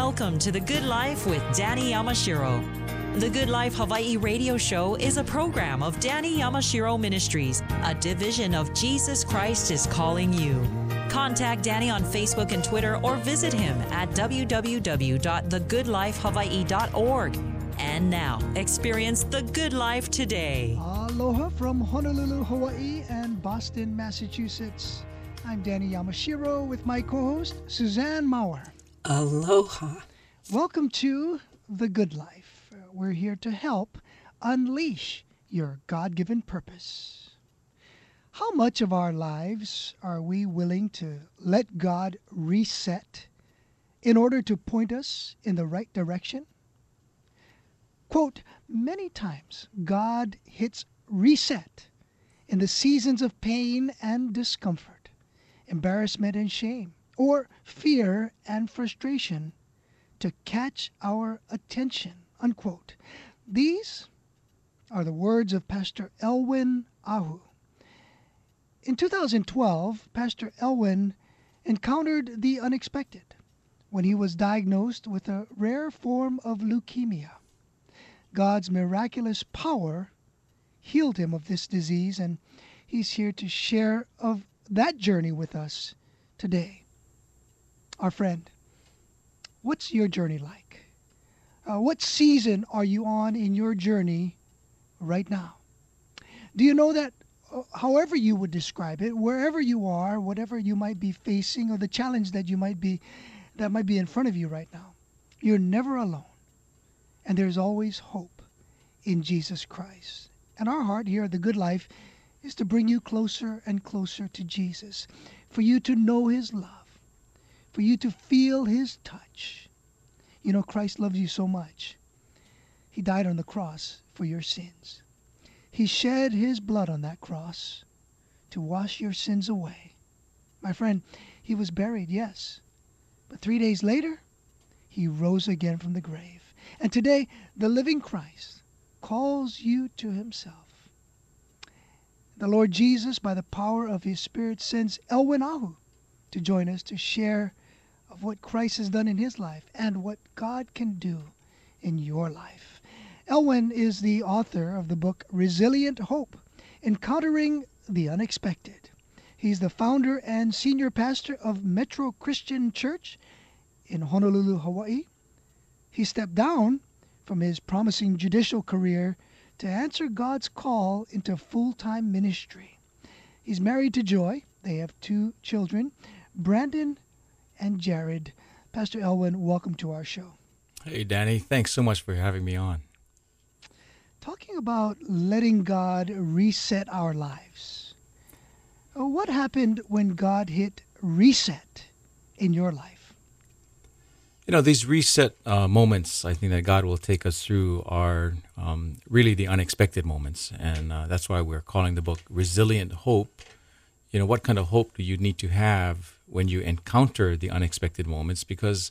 Welcome to The Good Life with Danny Yamashiro. The Good Life Hawaii radio show is a program of Danny Yamashiro Ministries, a division of Jesus Christ is Calling You. Contact Danny on Facebook and Twitter or visit him at www.thegoodlifehawaii.org. And now, experience the good life today. Aloha from Honolulu, Hawaii and Boston, Massachusetts. I'm Danny Yamashiro with my co-host, Suzanne Maurer. Aloha. Welcome to The Good Life. We're here to help unleash your God-given purpose. How much of our lives are we willing to let God reset in order to point us in the right direction? Quote, many times God hits reset in the seasons of pain and discomfort, embarrassment and shame, or fear and frustration to catch our attention, unquote. These are the words of Pastor Elwin Ahu. In 2012, Pastor Elwin encountered the unexpected when he was diagnosed with a rare form of leukemia. God's miraculous power healed him of this disease, and he's here to share of that journey with us today. Our friend, what's your journey like? What season are you on in your journey right now? Do you know that however you would describe it, wherever you are, whatever you might be facing, or the challenge that might be in front of you right now, you're never alone. And there's always hope in Jesus Christ. And our heart here at The Good Life is to bring you closer and closer to Jesus, for you to know His love, for you to feel His touch. You know, Christ loves you so much. He died on the cross for your sins. He shed His blood on that cross to wash your sins away. My friend, He was buried, yes, but 3 days later, He rose again from the grave. And today, the living Christ calls you to Himself. The Lord Jesus, by the power of His Spirit, sends Elwin Ahu to join us to share of what Christ has done in his life and what God can do in your life. Elwin is the author of the book Resilient Hope, Encountering the Unexpected. He's the founder and senior pastor of Metro Christian Church in Honolulu, Hawaii. He stepped down from his promising judicial career to answer God's call into full-time ministry. He's married to Joy. They have 2 children, Brandon and Jared. Pastor Elwin, welcome to our show. Hey, Danny. Thanks so much for having me on. Talking about letting God reset our lives. What happened when God hit reset in your life? You know, these reset moments, I think that God will take us through are really the unexpected moments. And that's why we're calling the book Resilient Hope. You know, what kind of hope do you need to have when you encounter the unexpected moments? Because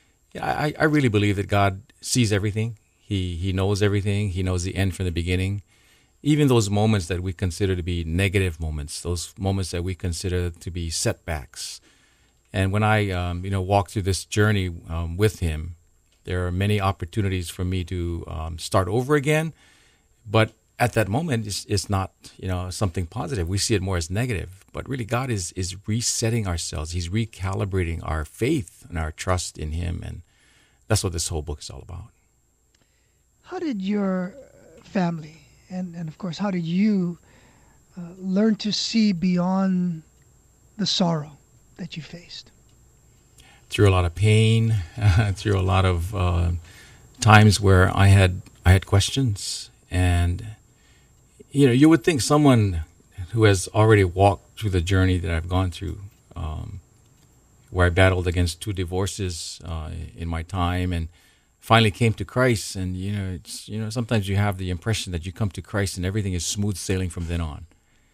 I really believe that God sees everything. He knows everything. He knows the end from the beginning. Even those moments that we consider to be negative moments, those moments that we consider to be setbacks. And when I walk through this journey with Him, there are many opportunities for me to start over again. But at that moment, it's not something positive. We see it more as negative. But really, God is resetting ourselves. He's recalibrating our faith and our trust in Him. And that's what this whole book is all about. How did your family and of course, how did you learn to see beyond the sorrow that you faced? Through a lot of pain, through a lot of times where I had questions. And you would think someone who has already walked through the journey that I've gone through, where I battled against 2 divorces in my time, and finally came to Christ. And sometimes you have the impression that you come to Christ and everything is smooth sailing from then on.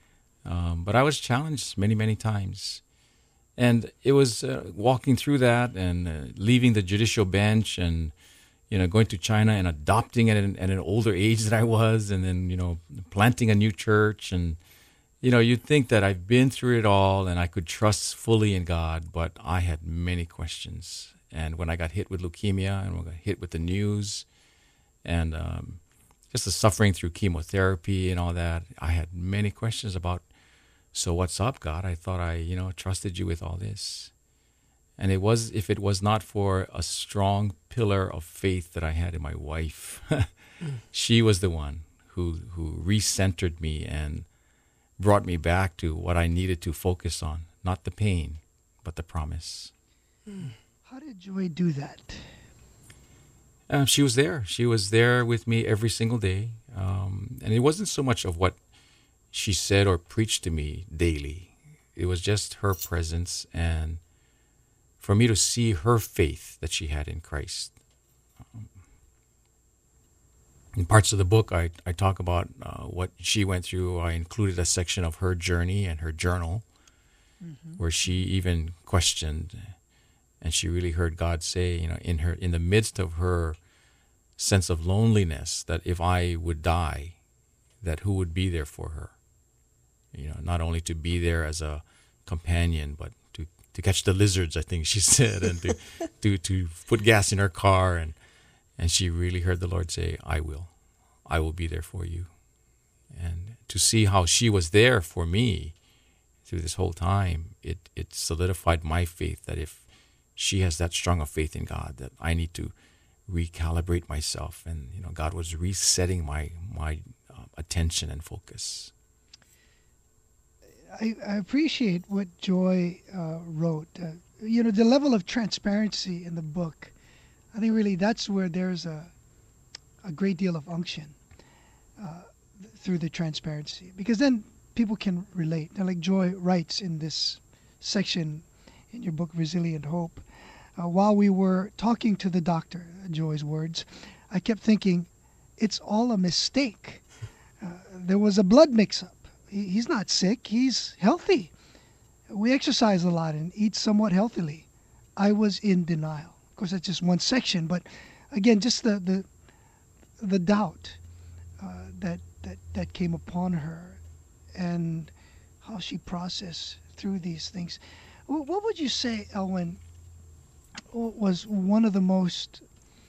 But I was challenged many, many times, and it was walking through that and leaving the judicial bench and going to China and adopting at an older age than I was, and then planting a new church. And you'd think that I've been through it all and I could trust fully in God, but I had many questions. And when I got hit with leukemia and when I got hit with the news and just the suffering through chemotherapy and all that, I had many questions about, so what's up, God? I thought I, trusted you with all this. And if it was not for a strong pillar of faith that I had in my wife, she was the one who recentered me and brought me back to what I needed to focus on, not the pain, but the promise. How did Joy do that? She was there. She was there with me every single day. And it wasn't so much of what she said or preached to me daily. It was just her presence and for me to see her faith that she had in Christ. In parts of the book, I talk about what she went through. I included a section of her journey and her journal, where she even questioned, and she really heard God say, in the midst of her sense of loneliness, that if I would die, that who would be there for her? Not only to be there as a companion, but to catch the lizards, I think she said, and to put gas in her car, and she really heard the Lord say, I will be there for you. And to see how she was there for me through this whole time, it solidified my faith that if she has that strong of faith in God, that I need to recalibrate myself. And, God was resetting my attention and focus. I appreciate what Joy wrote. The level of transparency in the book, I think really that's where there's a great deal of unction through the transparency. Because then people can relate. Now, like Joy writes in this section in your book, Resilient Hope, while we were talking to the doctor, Joy's words, I kept thinking, it's all a mistake. There was a blood mix-up. He's not sick. He's healthy. We exercise a lot and eat somewhat healthily. I was in denial. Of course, that's just one section, but again, just the doubt that came upon her and how she processed through these things. What would you say, Elwin, was one of the most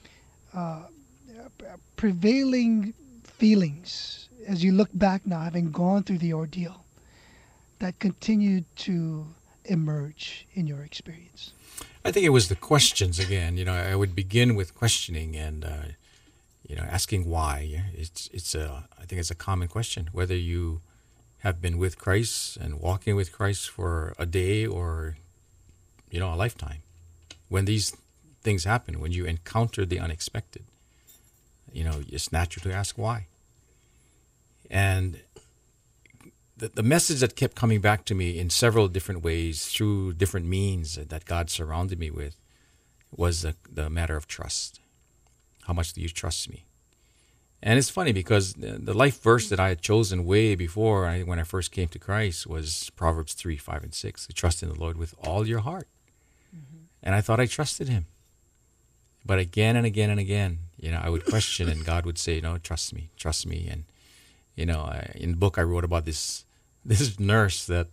prevailing feelings as you look back now, having gone through the ordeal, that continued to emerge in your experience? I think it was the questions again. I would begin with questioning and, asking why. I think it's a common question, whether you have been with Christ and walking with Christ for a day or, a lifetime. When these things happen, when you encounter the unexpected, it's natural to ask why. And the message that kept coming back to me in several different ways through different means that God surrounded me with was the matter of trust. How much do you trust me? And it's funny because the life verse that I had chosen way before when I first came to Christ was Proverbs 3, 5, and 6. To trust in the Lord with all your heart. And I thought I trusted him. But again and again and again, I would question and God would say, no, trust me. And in the book I wrote about this nurse that,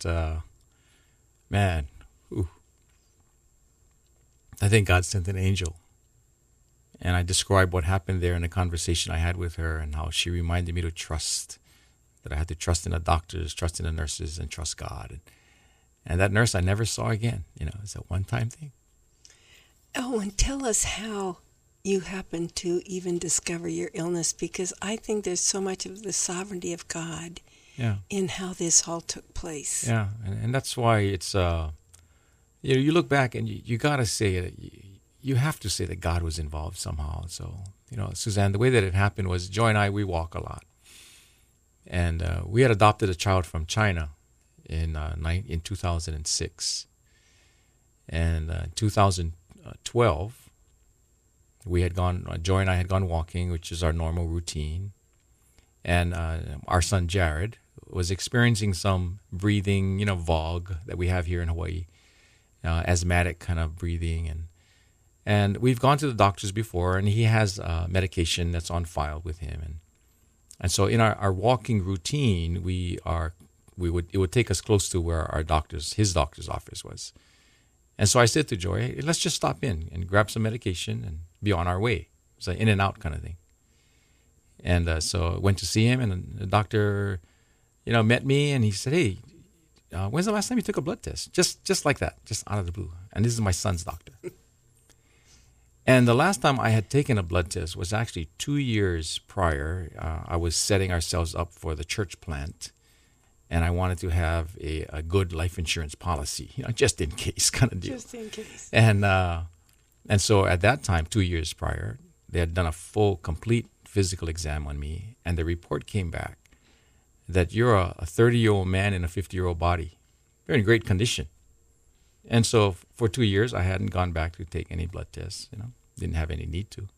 I think God sent an angel. And I described what happened there in the conversation I had with her and how she reminded me to trust, that I had to trust in the doctors, trust in the nurses, and trust God. And that nurse I never saw again. It's a one-time thing. Oh, and tell us how you happened to even discover your illness, because I think there's so much of the sovereignty of God in how this all took place. Yeah, and that's why it's, you look back and you got to say that you have to say that God was involved somehow. So, Suzanne, the way that it happened was Joy and I, we walk a lot. And we had adopted a child from China in 2006. And 2012, Joy and I had gone walking, which is our normal routine. And our son Jared was experiencing some breathing, fog that we have here in Hawaii, asthmatic kind of breathing. And we've gone to the doctors before, and he has medication that's on file with him. And so in our walking routine, it would take us close to where his doctor's office was. And so I said to Joy, hey, let's just stop in and grab some medication and be on our way. It's an in and out kind of thing. And so I went to see him, and the doctor, met me, and he said, hey, when's the last time you took a blood test? Just like that, just out of the blue. And this is my son's doctor. And the last time I had taken a blood test was actually 2 years prior. I was setting ourselves up for the church plant, and I wanted to have a good life insurance policy, just in case kind of deal. Just in case. And so at that time, 2 years prior, they had done a full, complete physical exam on me, and the report came back that you're a 30-year-old man in a 50-year-old body. You're in great condition. And so for 2 years, I hadn't gone back to take any blood tests, didn't have any need to.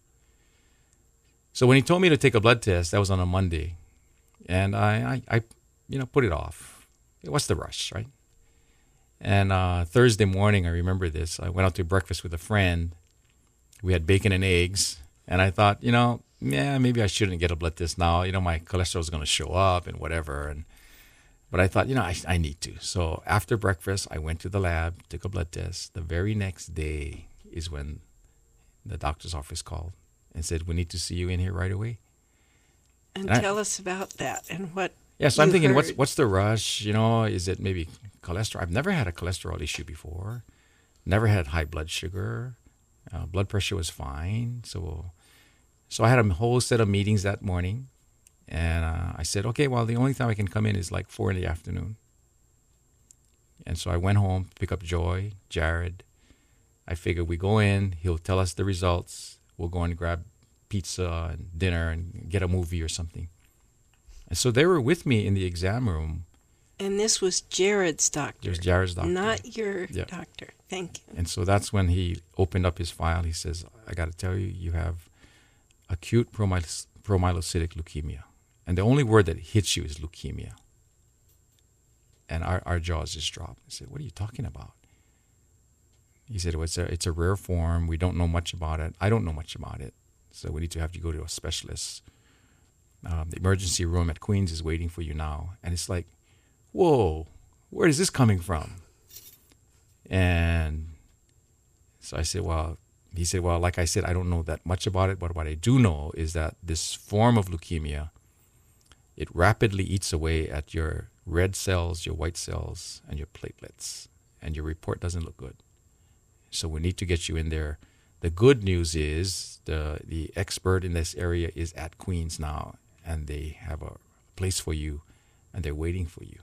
So when he told me to take a blood test, that was on a Monday, and I put it off. What's the rush, right? And Thursday morning, I remember this, I went out to breakfast with a friend. We had bacon and eggs, and I thought, maybe I shouldn't get a blood test now. My cholesterol is going to show up and whatever. But I thought, I need to. So after breakfast, I went to the lab, took a blood test. The very next day is when the doctor's office called and said, we need to see you in here right away. And tell us about that and what. Yeah, so I'm thinking, what's the rush? Is it maybe cholesterol? I've never had a cholesterol issue before. Never had high blood sugar. Blood pressure was fine. So I had a whole set of meetings that morning. And I said, okay, well, the only time I can come in is like 4 p.m. And so I went home, pick up Joy, Jared. I figured we go in, he'll tell us the results. We'll go and grab pizza and dinner and get a movie or something. And so they were with me in the exam room. And this was Jared's doctor. It was Jared's doctor. Not your doctor. Thank you. And so that's when he opened up his file. He says, I got to tell you, you have acute promyelocytic leukemia. And the only word that hits you is leukemia. And our jaws just dropped. I said, what are you talking about? He said, well, it's a rare form. We don't know much about it. I don't know much about it. So we need to have you go to a specialist. The emergency room at Queens is waiting for you now. And it's like, whoa, where is this coming from? And so I said, he said, like I said, I don't know that much about it, but what I do know is that this form of leukemia, it rapidly eats away at your red cells, your white cells, and your platelets, and your report doesn't look good. So we need to get you in there. The good news is the expert in this area is at Queens now, and they have a place for you, and they're waiting for you.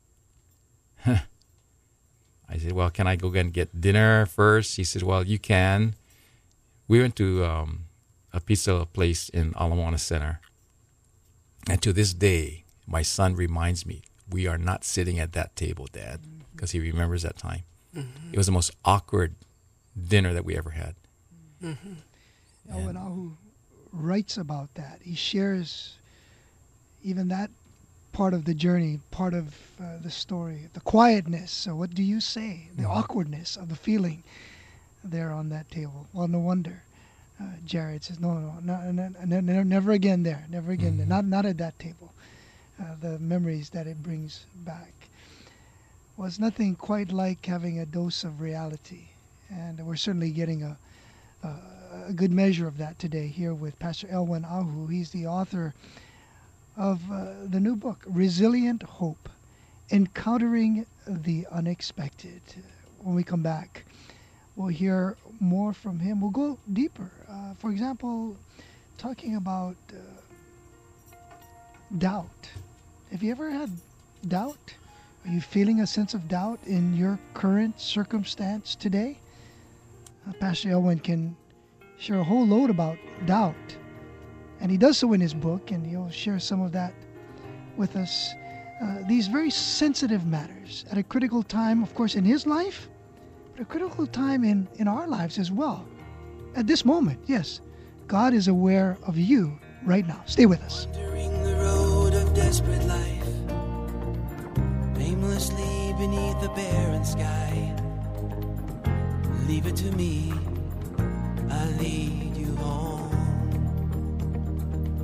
I said, well, can I go and get dinner first? He said, well, you can. We went to a pizza place in Ala Moana Center. And to this day, my son reminds me, we are not sitting at that table, Dad, because he remembers that time. Mm-hmm. It was the most awkward dinner that we ever had. Mm-hmm. Elwin Ahu writes about that. He shares even that part of the journey, part of the story, the quietness. So what do you say? The awkwardness of the feeling there on that table. Well, no wonder. Jared says, no, never again there. Never again there. Not at that table. The memories that it brings back. Well, it's nothing quite like having a dose of reality. And we're certainly getting a good measure of that today here with Pastor Elwin Ahu. He's the author of the new book, Resilient Hope, Encountering the Unexpected. When we come back, we'll hear more from him. We'll go deeper. For example, talking about doubt. Have you ever had doubt? Are you feeling a sense of doubt in your current circumstance today? Pastor Elwin can share a whole load about doubt. And he does so in his book, and he'll share some of that with us. These very sensitive matters at a critical time, of course, in his life, but a critical time in our lives as well. At this moment, yes, God is aware of you right now. Stay with us. Wandering the road of desperate life, aimlessly beneath the barren sky. Leave it to me, I'll lead you home.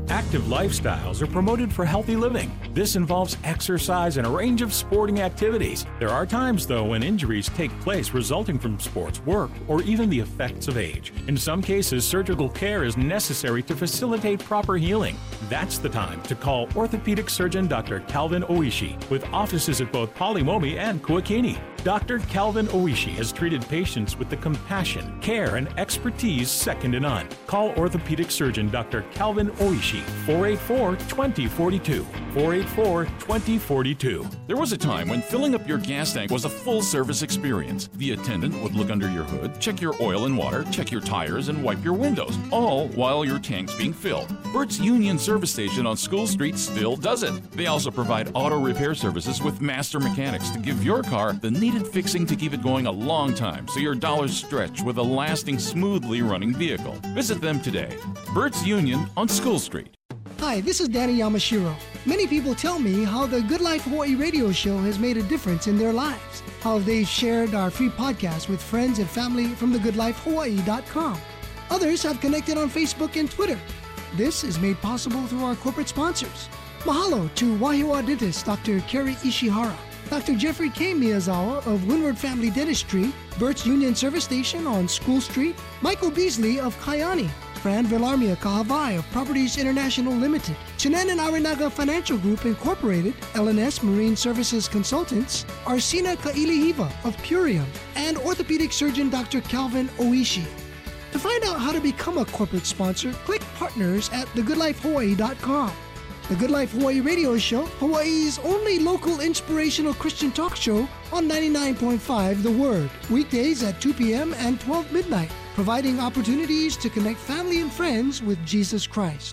Active lifestyles are promoted for healthy living. This involves exercise and a range of sporting activities. There are times, though, when injuries take place resulting from sports, work, or even the effects of age. In some cases, surgical care is necessary to facilitate proper healing. That's the time to call orthopedic surgeon Dr. Calvin Oishi, with offices at both Polimomi and Kuakini. Dr. Calvin Oishi has treated patients with the compassion, care, and expertise second to none. Call orthopedic surgeon Dr. Calvin Oishi, 484-2042, 484-2042. There was a time when filling up your gas tank was a full-service experience. The attendant would look under your hood, check your oil and water, check your tires, and wipe your windows, all while your tank's being filled. Bert's Union Service Station on School Street still does it. They also provide auto repair services with master mechanics to give your car the needed fixing to keep it going a long time so your dollars stretch with a lasting, smoothly running vehicle. Visit them today. Bert's Union on School Street. Hi, this is Danny Yamashiro. Many people tell me how the Good Life Hawaii radio show has made a difference in their lives, how they've shared our free podcast with friends and family from thegoodlifehawaii.com. Others have connected on Facebook and Twitter. This is made possible through our corporate sponsors. Mahalo to Wahiawa dentist Dr. Kerry Ishihara, Dr. Jeffrey K. Miyazawa of Windward Family Dentistry, Bert's Union Service Station on School Street, Michael Beasley of Kayani, Fran Villarmia Kahavai of Properties International Limited, Chinan and Arinaga Financial Group Incorporated, LNS Marine Services Consultants, Arsina Kailihiva of Purium, and orthopedic surgeon Dr. Calvin Oishi. To find out how to become a corporate sponsor, click Partners at thegoodlifehawaii.com. The Good Life Hawaii radio show, Hawaii's only local inspirational Christian talk show on 99.5 The Word, weekdays at 2 p.m. and 12 midnight, providing opportunities to connect family and friends with Jesus Christ.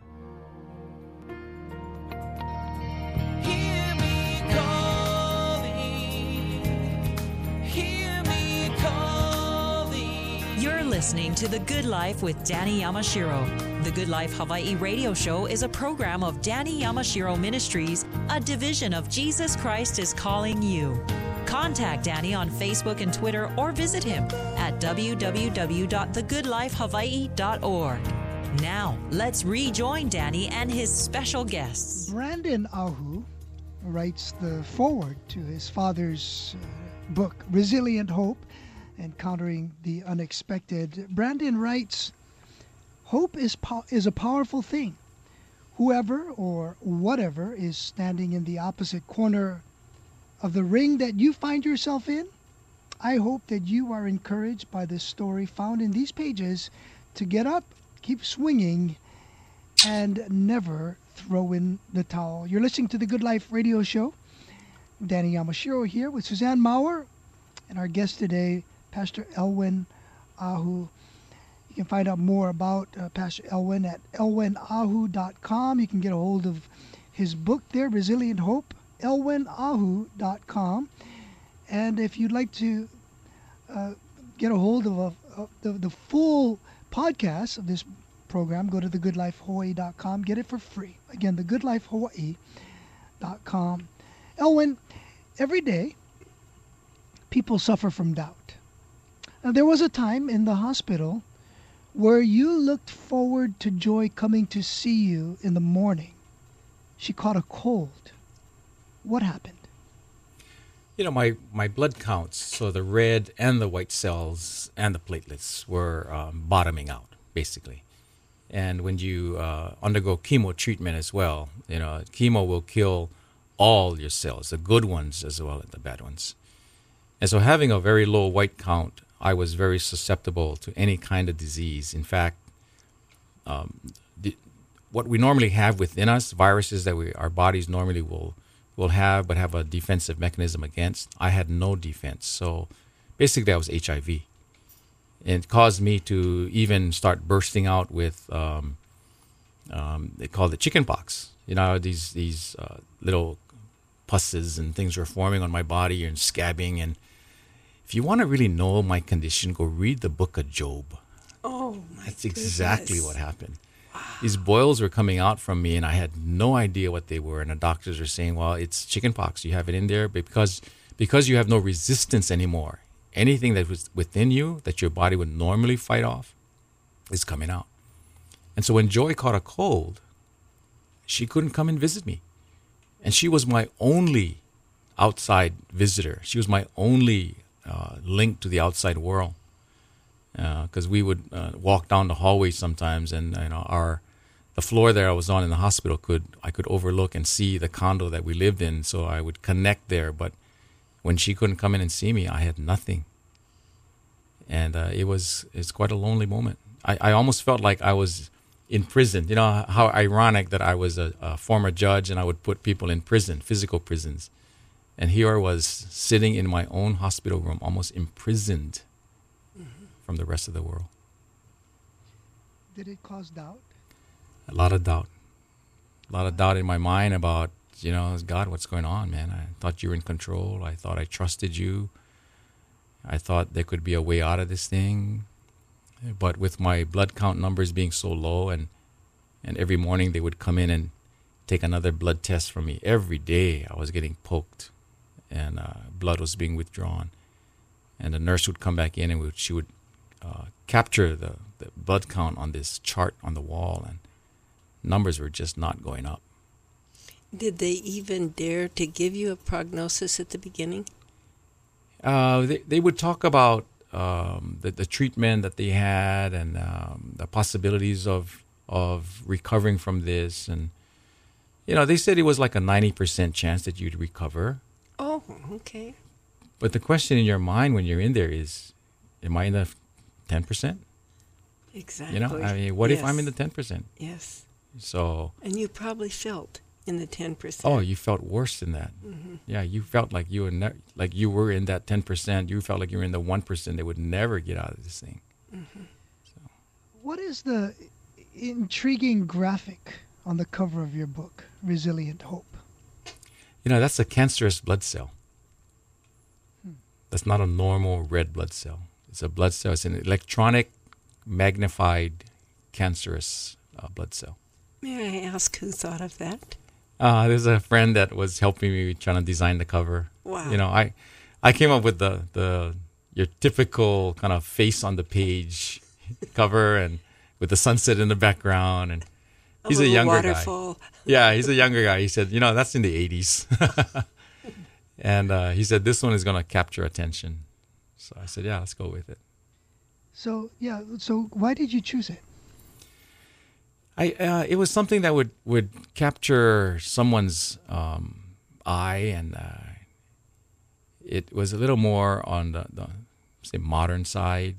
Hear me calling, hear me calling. You're listening to The Good Life with Danny Yamashiro. The Good Life Hawaii radio show is a program of Danny Yamashiro Ministries, a division of Jesus Christ is Calling You. Contact Danny on Facebook and Twitter or visit him at www.thegoodlifehawaii.org. Now, let's rejoin Danny and his special guests. Brandon Ahu writes the foreword to his father's book, Resilient Hope, Encountering the Unexpected. Brandon writes, "Hope is a powerful thing. Whoever or whatever is standing in the opposite corner of the ring that you find yourself in, I hope that you are encouraged by the story found in these pages to get up, keep swinging, and never throw in the towel." You're listening to the Good Life radio show. Danny Yamashiro here with Suzanne Maurer and our guest today, Pastor Elwin Ahu. You can find out more about Pastor Elwin at elwinahu.com. You can get a hold of his book there, Resilient Hope, elwinahu.com. And if you'd like to get a hold of the full podcast of this program, go to thegoodlifehawaii.com. Get it for free. Again, thegoodlifehawaii.com. Elwin, every day people suffer from doubt. Now, there was a time in the hospital where you looked forward to Joy coming to see you in the morning. She caught a cold. What happened? You know, my blood counts, so the red and the white cells and the platelets were bottoming out, basically. And when you undergo chemo treatment as well, you know, chemo will kill all your cells, the good ones as well as the bad ones. And so having a very low white count, I was very susceptible to any kind of disease. In fact, what we normally have within us, viruses that our bodies normally will have, but have a defensive mechanism against, I had no defense. So basically, I was HIV. And it caused me to even start bursting out with, they call it chicken pox. You know, these little pusses and things were forming on my body and scabbing. And if you want to really know my condition, go read the book of Job. Oh, my That's exactly what happened. Wow. These boils were coming out from me, and I had no idea what they were. And the doctors were saying, well, it's chicken pox. You have it in there. But because you have no resistance anymore, anything that was within you that your body would normally fight off is coming out. And so when Joy caught a cold, she couldn't come and visit me. And she was my only outside visitor. She was my only link to the outside world. Because we would walk down the hallway sometimes, and the floor there I was on in the hospital I could overlook and see the condo that we lived in, so I would connect there. But when she couldn't come in and see me, I had nothing, and it's quite a lonely moment. I almost felt like I was in prison. You know how ironic that I was a former judge and I would put people in prison, physical prisons, and here I was sitting in my own hospital room, almost imprisoned from the rest of the world. Did it cause doubt? A lot of doubt. A lot of doubt in my mind about, God, what's going on, man? I thought you were in control. I thought I trusted you. I thought there could be a way out of this thing. But with my blood count numbers being so low, and every morning they would come in and take another blood test from me. Every day I was getting poked, and blood was being withdrawn. And the nurse would come back in, and she would capture the blood count on this chart on the wall, and numbers were just not going up. Did they even dare to give you a prognosis at the beginning? They would talk about the treatment that they had, and the possibilities of recovering from this. And, they said it was like a 90% chance that you'd recover. Oh, okay. But the question in your mind when you're in there is, am I in the 10%? Exactly. What if I'm in the 10%? Yes. So. And you probably felt in the 10%. Oh, you felt worse than that. Mm-hmm. Yeah, you felt like you were in that 10%. You felt like you were in the 1% that would never get out of this thing. Mm-hmm. So. What is the intriguing graphic on the cover of your book, Resilient Hope? That's a cancerous blood cell. That's not a normal red blood cell. It's a blood cell. It's an electronic magnified cancerous blood cell. May I ask who thought of that? There's a friend that was helping me trying to design the cover. Wow. I came up with your typical kind of face on the page cover, and with the sunset in the background, and he's a younger waterfall guy. Yeah, he's a younger guy. He said, that's in the 80s. And he said, this one is going to capture attention. So I said, yeah, let's go with it. So why did you choose it? It was something that would capture someone's eye, and it was a little more on the say modern side.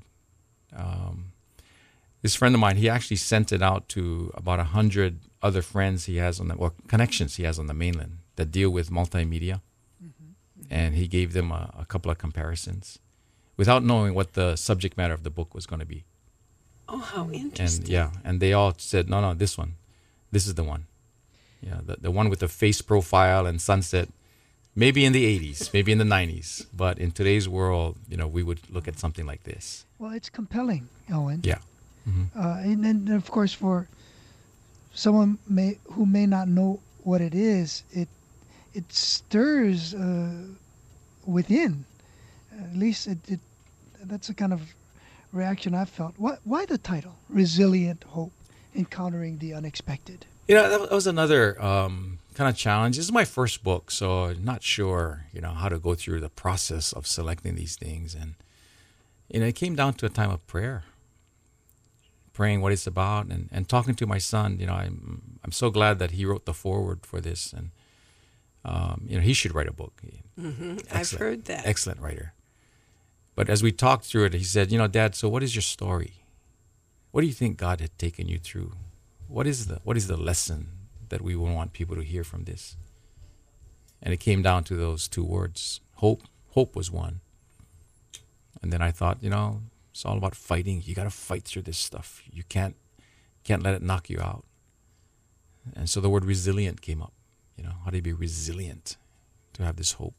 This friend of mine, he actually sent it out to about 100 other friends he has or connections he has on the mainland that deal with multimedia. And he gave them a couple of comparisons without knowing what the subject matter of the book was going to be. Oh, how interesting. And they all said, no, this is the one. The one with the face profile and sunset, maybe in the 80s, maybe in the 90s. But in today's world, we would look at something like this. Well, it's compelling, Owen. Yeah. Mm-hmm. And then, of course, for someone who may not know what it is, it stirs within. At least that's a kind of reaction I've felt. Why the title, Resilient Hope, Encountering the Unexpected? That was another kind of challenge. This is my first book, so I'm not sure, how to go through the process of selecting these things. And, it came down to a time of prayer, praying what it's about, and talking to my son. I'm so glad that he wrote the foreword for this, and he should write a book. Mm-hmm. I've heard that. Excellent writer. But as we talked through it, he said, Dad, so what is your story? What do you think God had taken you through? What is the lesson that we would want people to hear from this? And it came down to those two words. Hope. Hope was one. And then I thought, it's all about fighting. You got to fight through this stuff. You can't let it knock you out. And so the word resilient came up. How do you be resilient to have this hope?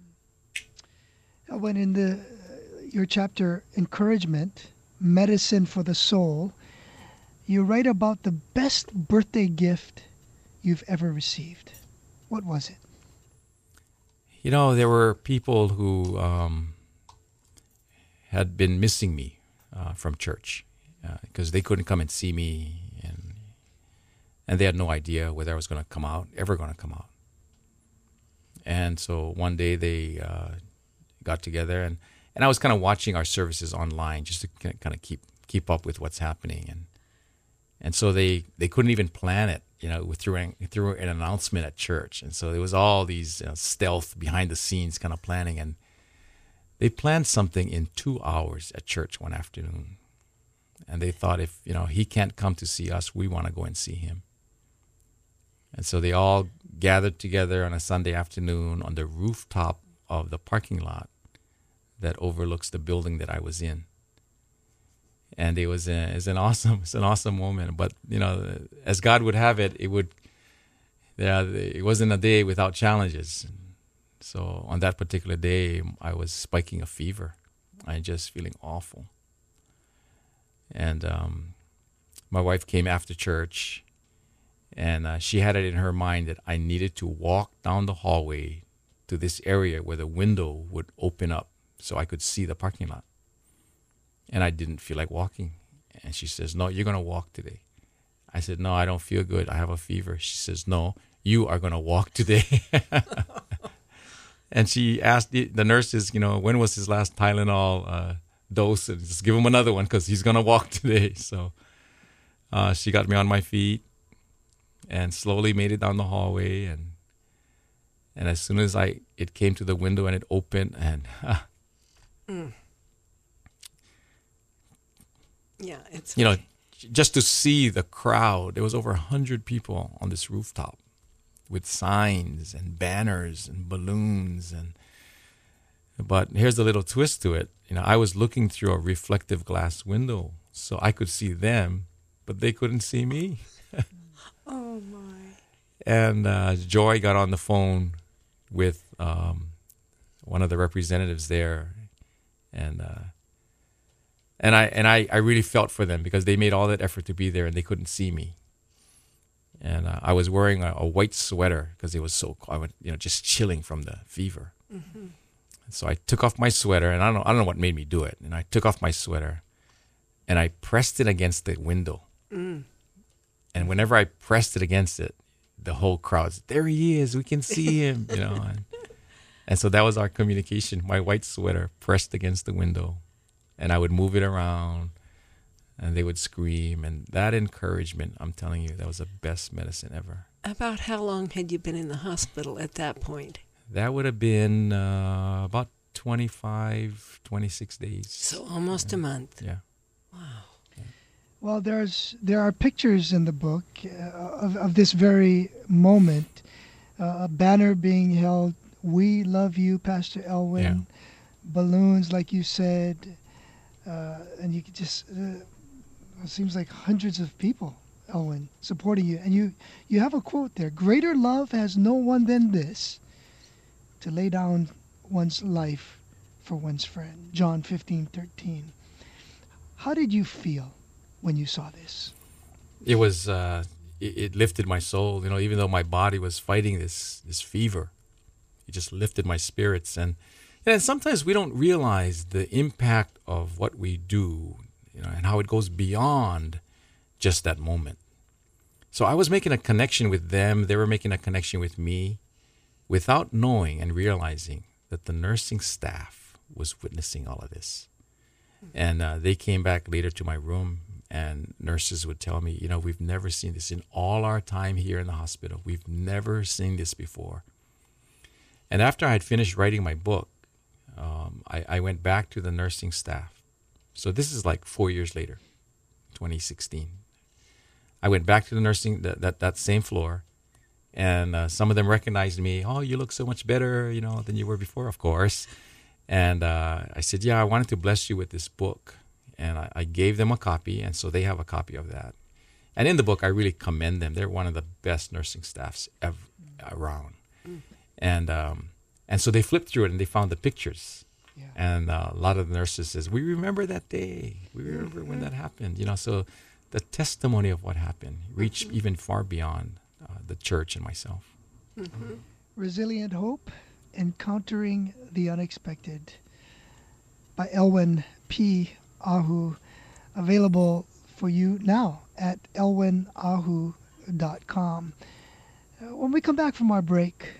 When in your chapter, Encouragement, Medicine for the Soul, you write about the best birthday gift you've ever received. What was it? There were people who had been missing me from church because they couldn't come and see me. And they had no idea whether I was going to come out, ever going to come out. And so one day they got together, and I was kind of watching our services online just to kind of keep up with what's happening. And so they couldn't even plan it, through an announcement at church. And so there was all these stealth behind the scenes kind of planning. And they planned something in 2 hours at church one afternoon. And they thought, if he can't come to see us, we want to go and see him. And so they all gathered together on a Sunday afternoon on the rooftop of the parking lot that overlooks the building that I was in. And it was an awesome moment. But as God would have it, it wasn't a day without challenges. So on that particular day, I was spiking a fever. I just feeling awful. And my wife came after church, and she had it in her mind that I needed to walk down the hallway to this area where the window would open up so I could see the parking lot. And I didn't feel like walking. And she says, "No, you're going to walk today." I said, "No, I don't feel good. I have a fever." She says, "No, you are going to walk today." And she asked the nurses, when was his last Tylenol dose? And just give him another one because he's going to walk today. So she got me on my feet and slowly made it down the hallway. And as soon as it came to the window and it opened, and yeah, it's just to see the crowd. There was over 100 people on this rooftop with signs and banners and balloons. But here's the little twist to it. I was looking through a reflective glass window, so I could see them, but they couldn't see me. Oh, my. And Joy got on the phone with one of the representatives there, and I really felt for them because they made all that effort to be there and they couldn't see me. And I was wearing a white sweater because it was so cold, just chilling from the fever. Mm-hmm. So I took off my sweater, and I don't know what made me do it. And I took off my sweater, and I pressed it against the window. Mm. And whenever I pressed it against it, the whole crowd's, "There he is, we can see him," And so that was our communication. My white sweater pressed against the window, and I would move it around, and they would scream. And that encouragement, I'm telling you, that was the best medicine ever. About how long had you been in the hospital at that point? That would have been about 25, 26 days. So almost a month. Yeah. Wow. Well, there are pictures in the book of this very moment. A banner being held, "We love you, Pastor Elwin." Yeah. Balloons, like you said. And you could just, it seems like hundreds of people, Elwin, supporting you. And you have a quote there: "Greater love has no one than this, to lay down one's life for one's friend." John 15:13. How did you feel when you saw this? It was, it lifted my soul. Even though my body was fighting this fever, it just lifted my spirits. And sometimes we don't realize the impact of what we do, and how it goes beyond just that moment. So I was making a connection with them. They were making a connection with me without knowing and realizing that the nursing staff was witnessing all of this. And they came back later to my room, and nurses would tell me, "We've never seen this in all our time here in the hospital. We've never seen this before." And after I had finished writing my book, I went back to the nursing staff. So this is like 4 years later, 2016. I went back to the nursing, that same floor, and some of them recognized me. "Oh, you look so much better, than you were before," of course. And I said, "Yeah, I wanted to bless you with this book." And I gave them a copy, and so they have a copy of that. And in the book, I really commend them. They're one of the best nursing staffs ever around. Mm. And so they flipped through it, and they found the pictures. Yeah. And a lot of the nurses says, "We remember that day. We remember when that happened." So the testimony of what happened reached even far beyond the church and myself. Mm-hmm. Resilient Hope, Encountering the Unexpected by Elwin P. Ahu, available for you now at elwinahu.com. goodlifehawaii.com. When we come back from our break,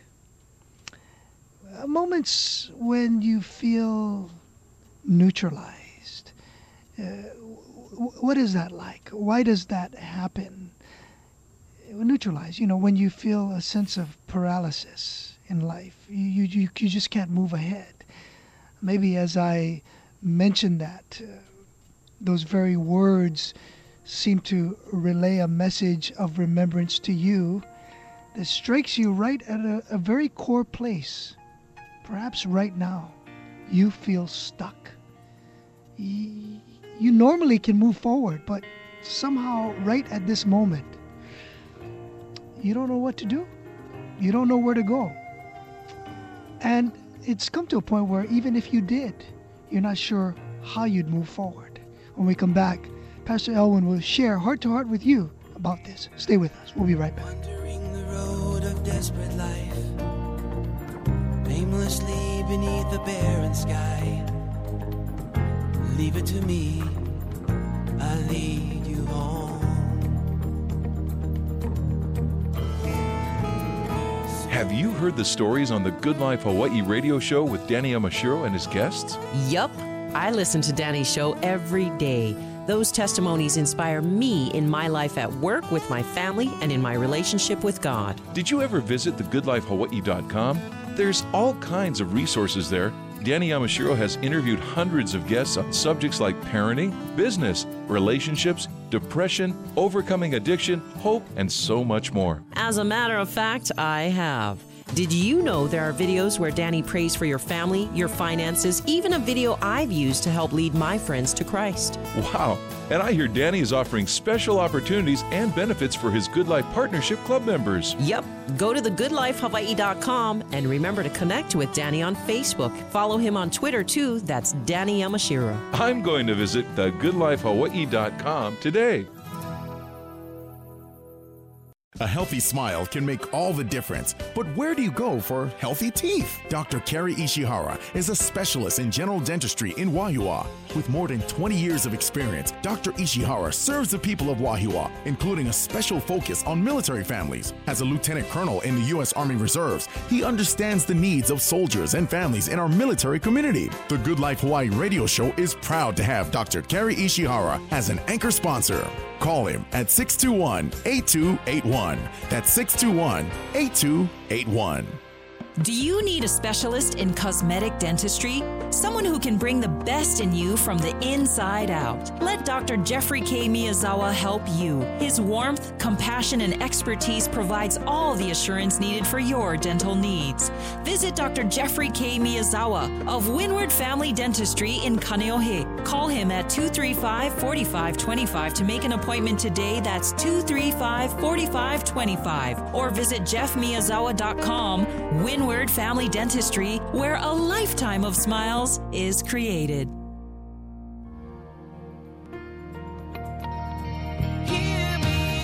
moments when you feel neutralized. What is that like? Why does that happen? Neutralized, when you feel a sense of paralysis in life. You just can't move ahead. Maybe as I mentioned that, those very words seem to relay a message of remembrance to you that strikes you right at a very core place. Perhaps right now you feel stuck. You normally can move forward, but somehow right at this moment, you don't know what to do. You don't know where to go. And it's come to a point where even if you did, you're not sure how you'd move forward. When we come back, Pastor Elwin will share heart-to-heart with you about this. Stay with us. We'll be right back. Wandering the road of desperate life, aimlessly beneath the barren sky. Leave it to me, I'll lead you home. Have you heard the stories on the Good Life Hawaii radio show with Danny Yamashiro and his guests? Yup. I listen to Danny's show every day. Those testimonies inspire me in my life at work, with my family, and in my relationship with God. Did you ever visit thegoodlifehawaii.com? There's all kinds of resources there. Danny Yamashiro has interviewed hundreds of guests on subjects like parenting, business, relationships, depression, overcoming addiction, hope, and so much more. As a matter of fact, I have. Did you know there are videos where Danny prays for your family, your finances, even a video I've used to help lead my friends to Christ? Wow. And I hear Danny is offering special opportunities and benefits for his Good Life Partnership Club members. Yep. Go to thegoodlifehawaii.com and remember to connect with Danny on Facebook. Follow him on Twitter too. That's Danny Yamashiro. I'm going to visit thegoodlifehawaii.com today. A healthy smile can make all the difference, but where do you go for healthy teeth? Dr. Kerry Ishihara is a specialist in general dentistry in Wahiawa. With more than 20 years of experience, Dr. Ishihara serves the people of Wahiawa, including a special focus on military families. As a lieutenant colonel in the U.S. Army Reserves, he understands the needs of soldiers and families in our military community. The Good Life Hawaii radio show is proud to have Dr. Kerry Ishihara as an anchor sponsor. Call him at 621-8281. That's 621-8281. Do you need a specialist in cosmetic dentistry? Someone who can bring the best in you from the inside out. Let Dr. Jeffrey K. Miyazawa help you. His warmth, compassion, and expertise provides all the assurance needed for your dental needs. Visit Dr. Jeffrey K. Miyazawa of Windward Family Dentistry in Kaneohe. Call him at 235-4525 to make an appointment today. That's 235-4525. Or visit jeffmiyazawa.com. Windward Family Dentistry, where a lifetime of smiles is created. Hear me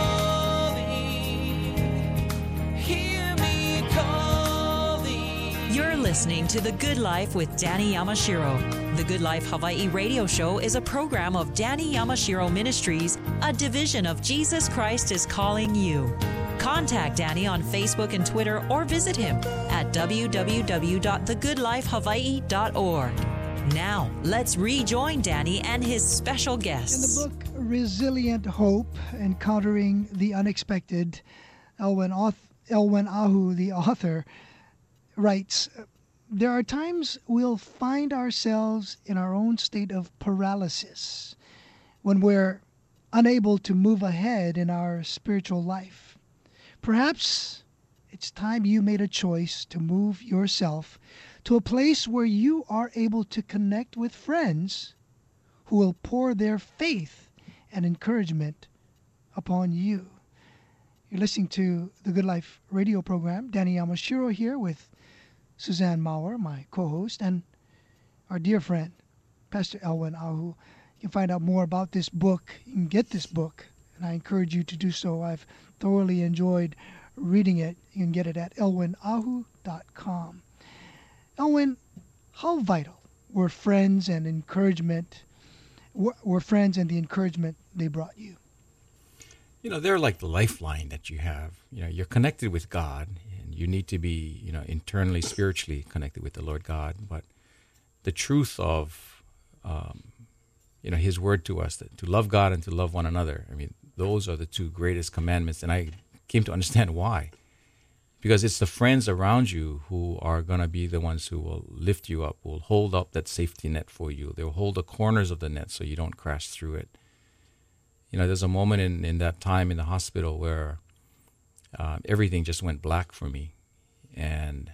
calling, hear me calling. You're listening to The Good Life with Danny Yamashiro. The Good Life Hawaii radio show is a program of Danny Yamashiro Ministries, a division of Jesus Christ is Calling You. Contact Danny on Facebook and Twitter, or visit him at www.thegoodlifehawaii.org. Now, let's rejoin Danny and his special guests. In the book Resilient Hope, Encountering the Unexpected, Elwin Ahu, the author, writes, there are times we'll find ourselves in our own state of paralysis when we're unable to move ahead in our spiritual life. Perhaps it's time you made a choice to move yourself to a place where you are able to connect with friends who will pour their faith and encouragement upon you. You're listening to the Good Life radio program. Danny Yamashiro here with Suzanne Maurer, my co-host, and our dear friend, Pastor Elwin Ahu. You can find out more about this book. You can get this book, and I encourage you to do so. I've thoroughly enjoyed reading it. You can get it at elwinahu.com. Elwin, how vital were friends and encouragement? Were friends and the encouragement they brought you? they're like the lifeline that you have. You're connected with God, and you need to be, internally, spiritually connected with the Lord God. But the truth of, His word to us, to love God and to love one another, those are the two greatest commandments. And I came to understand why. Because it's the friends around you who are going to be the ones who will lift you up, will hold up that safety net for you. They'll hold the corners of the net so you don't crash through it. There's a moment in that time in the hospital where everything just went black for me. And,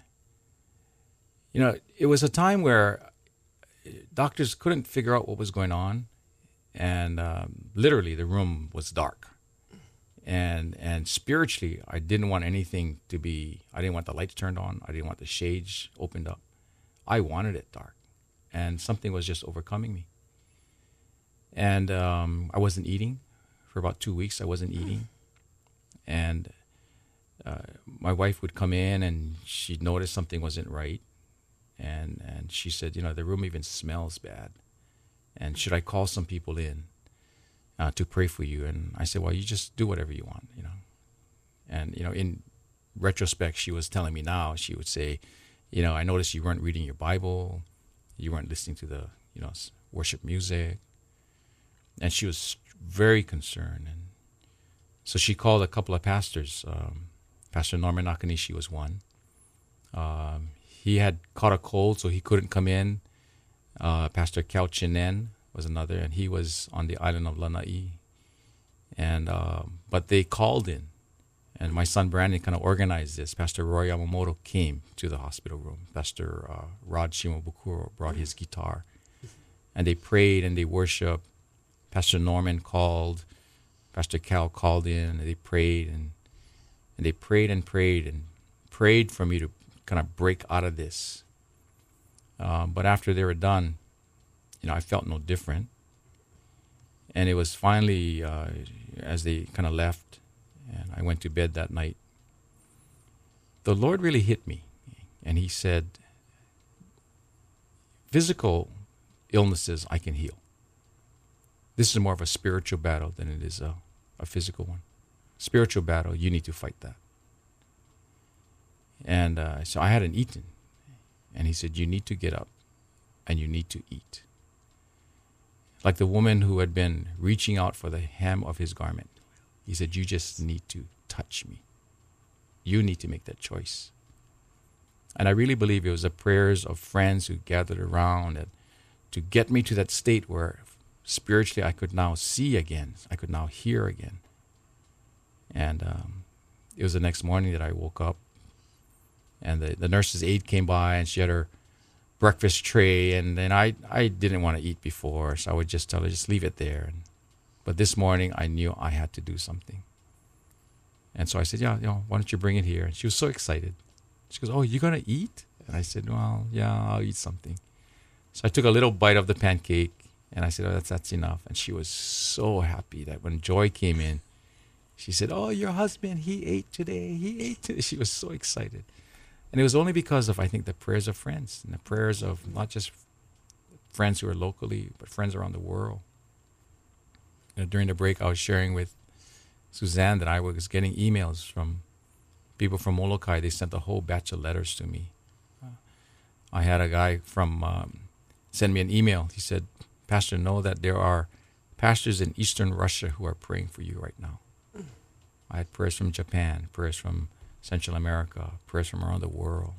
it was a time where doctors couldn't figure out what was going on. And literally the room was dark. And spiritually, I didn't want anything to be, I didn't want the lights turned on. I didn't want the shades opened up. I wanted it dark. And something was just overcoming me. And I wasn't eating. For about 2 weeks, I wasn't eating. And my wife would come in and she'd notice something wasn't right. And she said, the room even smells bad. And should I call some people in to pray for you? And I said, well, you just do whatever you want, And, in retrospect, she was telling me now, she would say, I noticed you weren't reading your Bible. You weren't listening to the, worship music. And she was very concerned. And so she called a couple of pastors. Pastor Norman Nakanishi was one. He had caught a cold, so he couldn't come in. Pastor Kao Chinen was another, and he was on the island of Lanai. And but they called in, and my son Brandon kind of organized this. Pastor Roy Yamamoto came to the hospital room. Pastor Rod Shimabukuro brought his guitar, and they prayed and they worshiped. Pastor Norman called, Pastor Cal called in, and they prayed and they prayed and prayed for me to kind of break out of this. But after they were done, I felt no different. And it was finally, as they kind of left, and I went to bed that night, the Lord really hit me. And He said, physical illnesses I can heal. This is more of a spiritual battle than it is a physical one. Spiritual battle, you need to fight that. And so I hadn't eaten. And He said, you need to get up and you need to eat. Like the woman who had been reaching out for the hem of His garment. He said, you just need to touch me. You need to make that choice. And I really believe it was the prayers of friends who gathered around and to get me to that state where spiritually I could now see again. I could now hear again. And it was the next morning that I woke up, and the nurse's aide came by, and she had her breakfast tray, and then I didn't want to eat before, so I would just tell her, just leave it there. But this morning I knew I had to do something. And so I said, yeah, why don't you bring it here? And she was so excited. She goes, oh, you're going to eat? And I said, well, yeah, I'll eat something. So I took a little bite of the pancake, and I said, oh, that's enough. And she was so happy that when Joy came in, she said, oh, your husband, he ate today. She was so excited. And it was only because of, I think, the prayers of friends and the prayers of not just friends who are locally, but friends around the world. During the break, I was sharing with Suzanne that I was getting emails from people from Molokai. They sent a whole batch of letters to me. I had a guy from send me an email. He said, Pastor, know that there are pastors in Eastern Russia who are praying for you right now. I had prayers from Japan, prayers from Central America, prayers from around the world.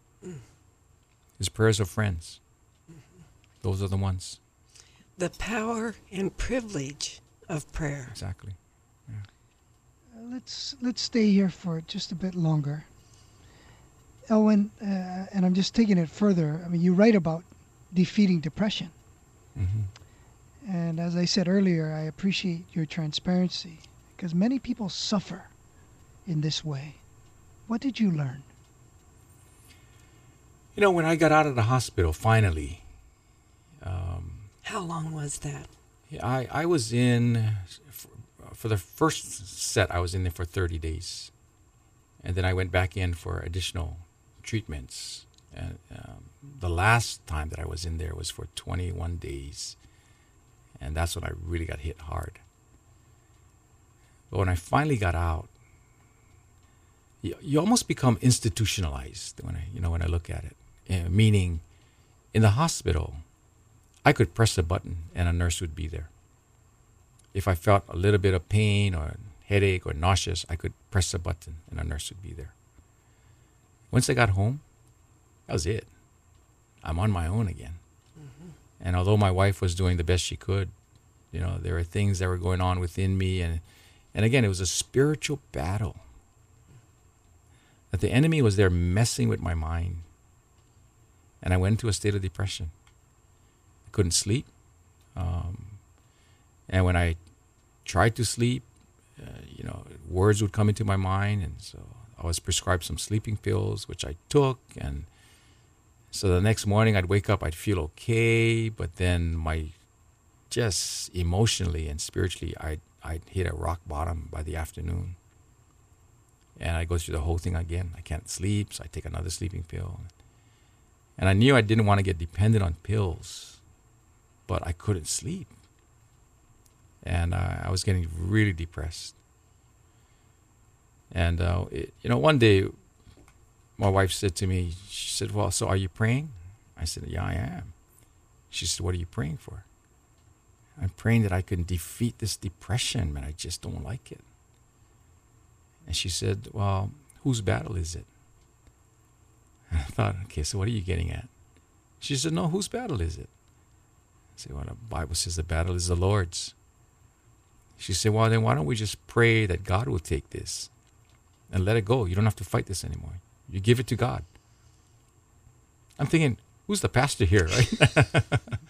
His prayers of friends. Those are the ones. The power and privilege of prayer. Exactly. Yeah. Let's stay here for just a bit longer. Elwyn, and I'm just taking it further. I mean, you write about defeating depression. Mm-hmm. And as I said earlier, I appreciate your transparency because many people suffer in this way. What did you learn? When I got out of the hospital, finally. How long was that? I was in, for the first set, I was in there for 30 days. And then I went back in for additional treatments. And the last time that I was in there was for 21 days. And that's when I really got hit hard. But when I finally got out, you almost become institutionalized when I look at it. Meaning, in the hospital, I could press a button and a nurse would be there. If I felt a little bit of pain or headache or nauseous, I could press a button and a nurse would be there. Once I got home, that was it. I'm on my own again. Mm-hmm. And although my wife was doing the best she could, there were things that were going on within me. And again, it was a spiritual battle. That the enemy was there messing with my mind. And I went into a state of depression. I couldn't sleep. And when I tried to sleep, words would come into my mind. And so I was prescribed some sleeping pills, which I took. And so the next morning I'd wake up, I'd feel okay. But then just emotionally and spiritually, I'd hit a rock bottom by the afternoon. And I go through the whole thing again. I can't sleep, so I take another sleeping pill. And I knew I didn't want to get dependent on pills, but I couldn't sleep. And I was getting really depressed. And, one day, my wife said to me, she said, well, so are you praying? I said, yeah, I am. She said, what are you praying for? I'm praying that I can defeat this depression, man. I just don't like it. And she said, well, whose battle is it? And I thought, okay, so what are you getting at? She said, no, whose battle is it? I said, well, the Bible says the battle is the Lord's. She said, well, then why don't we just pray that God will take this and let it go? You don't have to fight this anymore. You give it to God. I'm thinking, who's the pastor here, right?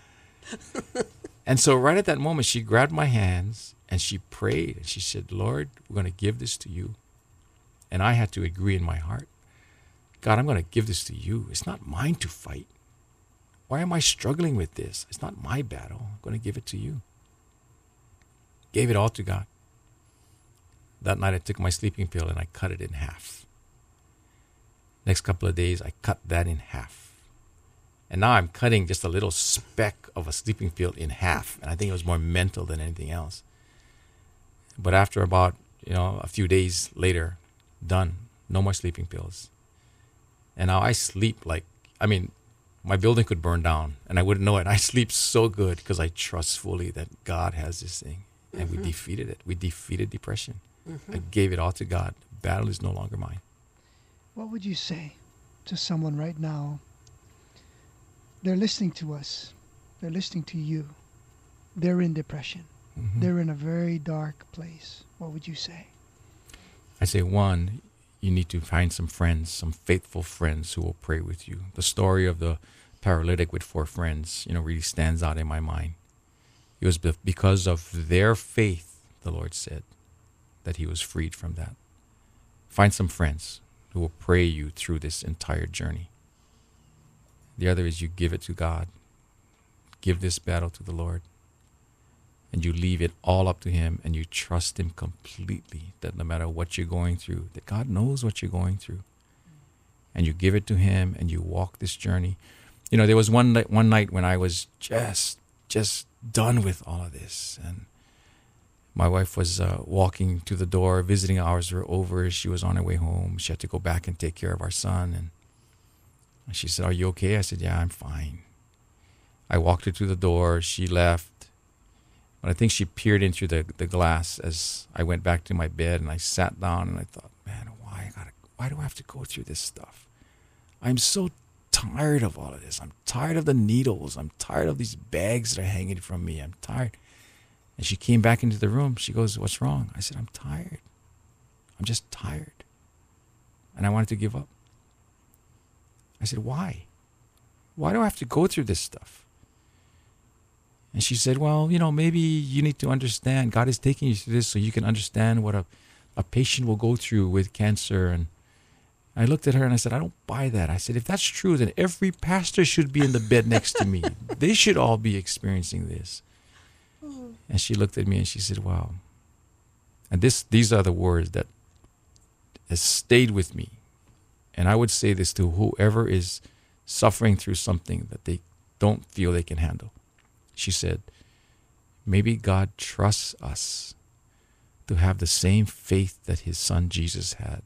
And so right at that moment, she grabbed my hands and she prayed. And she said, Lord, we're going to give this to you. And I had to agree in my heart, God, I'm going to give this to you. It's not mine to fight. Why am I struggling with this? It's not my battle. I'm going to give it to you. Gave it all to God. That night I took my sleeping pill and I cut it in half. Next couple of days, I cut that in half. And now I'm cutting just a little speck of a sleeping pill in half. And I think it was more mental than anything else. But after about, a few days later, done. No more sleeping pills. And now I sleep my building could burn down and I wouldn't know it. I sleep so good because I trust fully that God has this thing. And we defeated it. We defeated depression. Mm-hmm. I gave it all to God. The battle is no longer mine. What would you say to someone right now? They're listening to us. They're listening to you. They're in depression. Mm-hmm. They're in a very dark place. What would you say? I say, one, you need to find some friends, some faithful friends who will pray with you. The story of the paralytic with 4 friends, really stands out in my mind. It was because of their faith, the Lord said, that he was freed from that. Find some friends who will pray you through this entire journey. The other is you give it to God. Give this battle to the Lord. And you leave it all up to him and you trust him completely that no matter what you're going through, that God knows what you're going through. And you give it to him and you walk this journey. There was one night when I was just done with all of this. And my wife was walking to the door. Visiting hours were over. She was on her way home. She had to go back and take care of our son. And she said, are you okay? I said, yeah, I'm fine. I walked her to the door. She left. But I think she peered into the glass as I went back to my bed. And I sat down and I thought, man, why do I have to go through this stuff? I'm so tired of all of this. I'm tired of the needles. I'm tired of these bags that are hanging from me. I'm tired. And she came back into the room. She goes, what's wrong? I said, I'm tired. I'm just tired. And I wanted to give up. I said, why? Why do I have to go through this stuff? And she said, well, maybe you need to understand. God is taking you through this so you can understand what a patient will go through with cancer. And I looked at her and I said, I don't buy that. I said, if that's true, then every pastor should be in the bed next to me. They should all be experiencing this. And she looked at me and she said, wow. And these are the words that has stayed with me. And I would say this to whoever is suffering through something that they don't feel they can handle. She said, maybe God trusts us to have the same faith that his son Jesus had.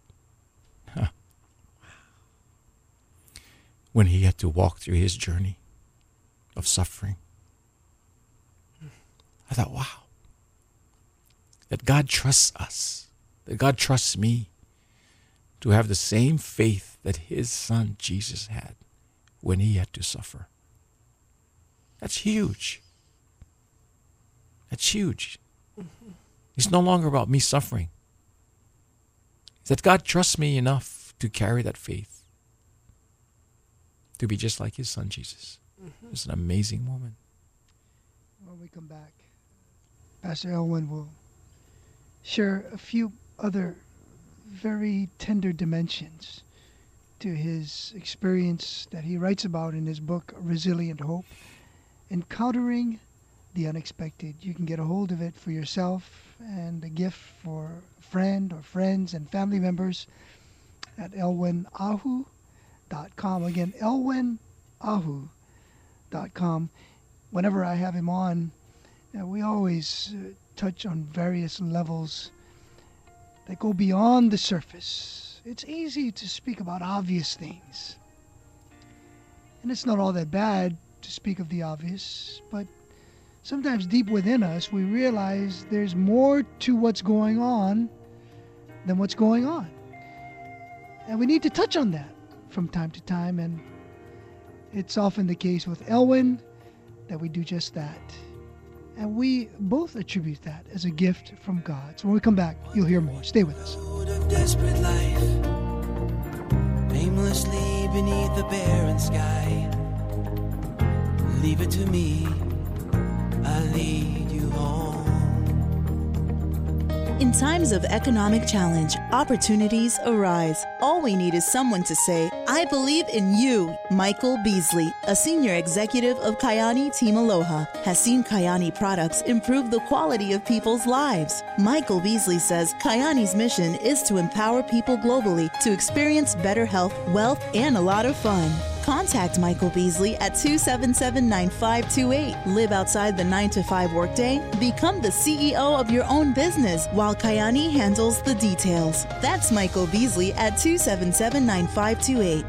When he had to walk through his journey of suffering. I thought, wow, that God trusts us, that God trusts me to have the same faith that his son Jesus had when he had to suffer. That's huge. That's huge. Mm-hmm. It's no longer about me suffering. It's that God trusts me enough to carry that faith, to be just like his son Jesus. Mm-hmm. It's an amazing moment. When we come back, Pastor Elwin will share a few other very tender dimensions to his experience that he writes about in his book, Resilient Hope, Encountering the Unexpected. You can get a hold of it for yourself and a gift for a friend or friends and family members at elwinahu.com. Again, elwinahu.com. Whenever I have him on, we always touch on various levels that go beyond the surface. It's easy to speak about obvious things. And it's not all that bad to speak of the obvious, but sometimes deep within us, we realize there's more to what's going on than what's going on. And we need to touch on that from time to time, and it's often the case with Elwin that we do just that. And we both attribute that as a gift from God. So when we come back, you'll hear more. Stay with us. Desperate life, aimlessly beneath the barren sky. Leave it to me, I'll lead you home. In times of economic challenge, opportunities arise. All we need is someone to say, I believe in you. Michael Beasley, a senior executive of Kayani Team Aloha, has seen Kayani products improve the quality of people's lives. Michael Beasley says Kayani's mission is to empower people globally to experience better health, wealth, and a lot of fun. Contact Michael Beasley at 277-9528. Live outside the 9-to-5 workday. Become the CEO of your own business while Kayani handles the details. That's Michael Beasley at 277-9528.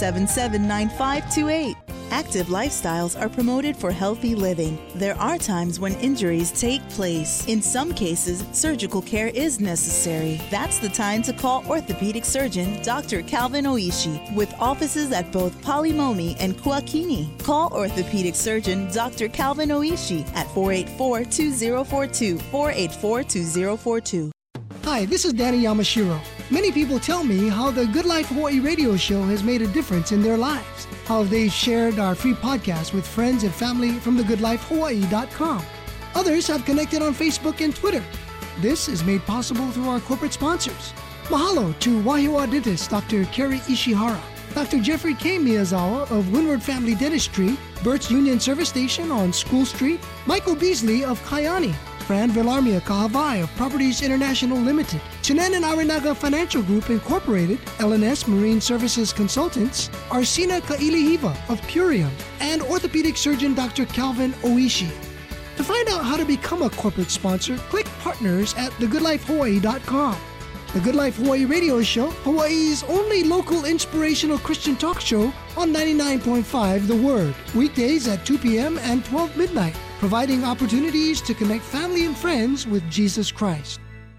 277-9528. Active lifestyles are promoted for healthy living. There are times when injuries take place. In some cases, surgical care is necessary. That's the time to call orthopedic surgeon Dr. Calvin Oishi, with offices at both Palimomi and Kuakini. Call orthopedic surgeon Dr. Calvin Oishi at 484-2042, 484-2042. Hi, this is Danny Yamashiro. Many people tell me how the Good Life Hawaii radio show has made a difference in their lives, how they've shared our free podcast with friends and family from thegoodlifehawaii.com. Others have connected on Facebook and Twitter. This is made possible through our corporate sponsors. Mahalo to Wahiawa dentist Dr. Kerry Ishihara, Dr. Jeffrey K. Miyazawa of Windward Family Dentistry, Burt's Union Service Station on School Street, Michael Beasley of Kayani, Fran Villarmia Kahavai of Properties International Limited, Chinen and Arinaga Financial Group Incorporated, LNS Marine Services Consultants, Arsina Kailihiva of Purium, and orthopedic surgeon Dr. Calvin Oishi. To find out how to become a corporate sponsor, click Partners at thegoodlifehawaii.com. The Good Life Hawaii radio show, Hawaii's only local inspirational Christian talk show on 99.5 The Word, weekdays at 2 p.m. and 12 midnight, providing opportunities to connect family and friends with Jesus Christ.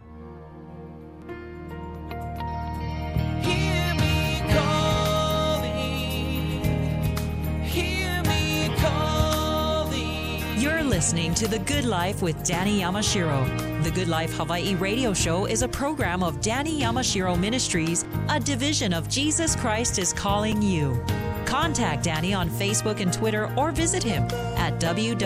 Listening to The Good Life with Danny Yamashiro. The Good Life Hawaii radio show is a program of Danny Yamashiro Ministries, a division of Jesus Christ is Calling You. Contact Danny on Facebook and Twitter or visit him at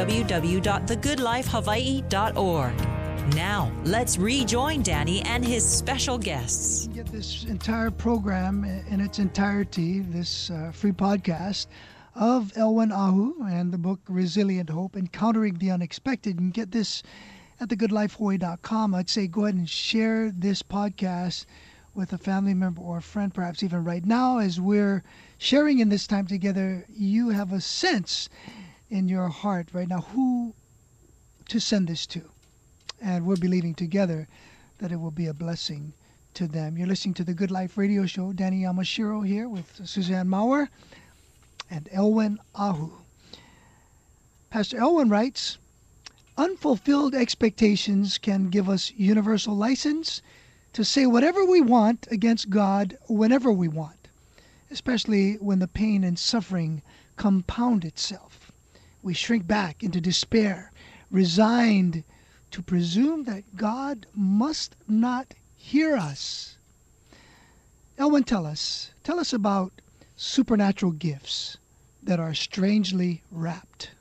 www.thegoodlifehawaii.org. Now, let's rejoin Danny and his special guests. You can get this entire program in its entirety, this free podcast of Elwin Ahu and the book Resilient Hope, Encountering the Unexpected. You can get this at thegoodlifehawaii.com. I'd say go ahead and share this podcast with a family member or a friend, perhaps even right now. As we're sharing in this time together, you have a sense in your heart right now who to send this to. And we're believing together that it will be a blessing to them. You're listening to the Good Life Radio Show. Danny Yamashiro here with Suzanne Maurer and Elwin Ahu. Pastor Elwin writes, unfulfilled expectations can give us universal license to say whatever we want against God whenever we want, especially when the pain and suffering compound itself. We shrink back into despair, resigned to presume that God must not hear us. Elwin, tell us about supernatural gifts that are strangely wrapped.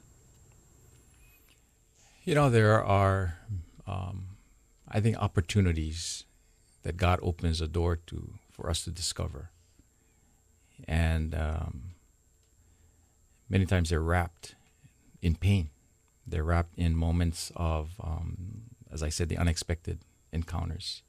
There are, I think, opportunities that God opens a door for us to discover. And many times they're wrapped in pain. They're wrapped in moments of, as I said, the unexpected encounters.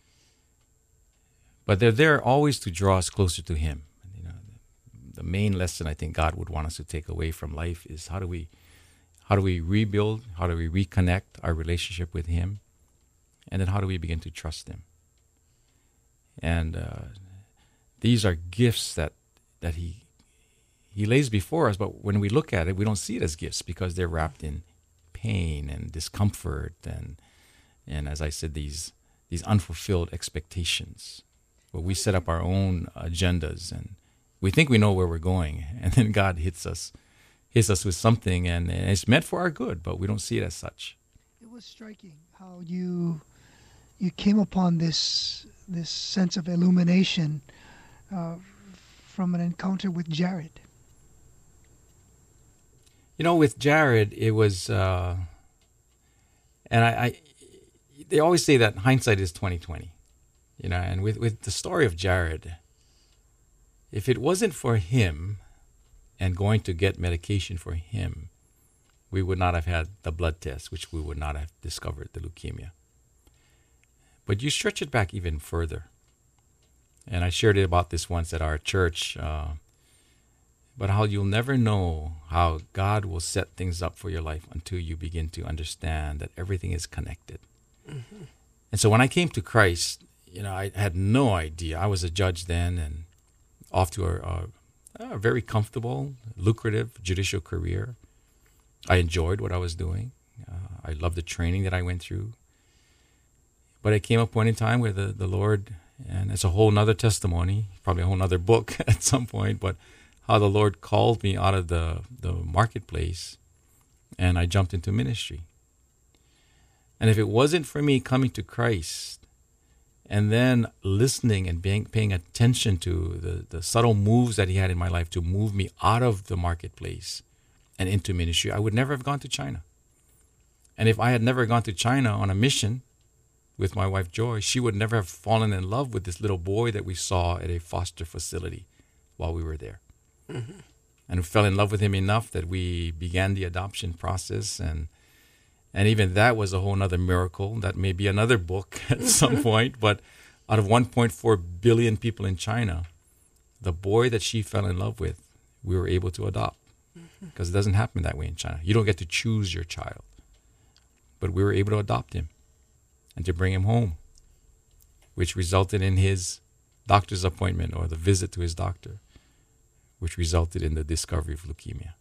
But they're there always to draw us closer to Him. The main lesson I think God would want us to take away from life is how do we rebuild, how do we reconnect our relationship with Him, and then how do we begin to trust Him. And these are gifts that He lays before us, but when we look at it, we don't see it as gifts because they're wrapped in pain and discomfort and as I said, these unfulfilled expectations, where we set up our own agendas and we think we know where we're going, and then God hits us with something, and it's meant for our good, but we don't see it as such. It was striking how you came upon this sense of illumination from an encounter with Jared. With Jared, it was, and they always say that hindsight is 20/20, and with the story of Jared, if it wasn't for him and going to get medication for him, we would not have had the blood test, which we would not have discovered the leukemia. But you stretch it back even further. And I shared it about this once at our church, but how you'll never know how God will set things up for your life until you begin to understand that everything is connected. Mm-hmm. And so when I came to Christ, I had no idea. I was a judge then and off to a very comfortable, lucrative judicial career. I enjoyed what I was doing. I loved the training that I went through. But it came a point in time where the Lord, and it's a whole nother testimony, probably a whole nother book at some point, but how the Lord called me out of the marketplace and I jumped into ministry. And if it wasn't for me coming to Christ and then listening and paying attention to the subtle moves that He had in my life to move me out of the marketplace and into ministry, I would never have gone to China. And if I had never gone to China on a mission with my wife Joy, she would never have fallen in love with this little boy that we saw at a foster facility while we were there. Mm-hmm. And we fell in love with him enough that we began the adoption process, and even that was a whole other miracle. That may be another book at some point, but out of 1.4 billion people in China, the boy that she fell in love with, we were able to adopt. Because it doesn't happen that way in China. You don't get to choose your child. But we were able to adopt him and to bring him home, which resulted in his doctor's appointment or the visit to his doctor, which resulted in the discovery of leukemia.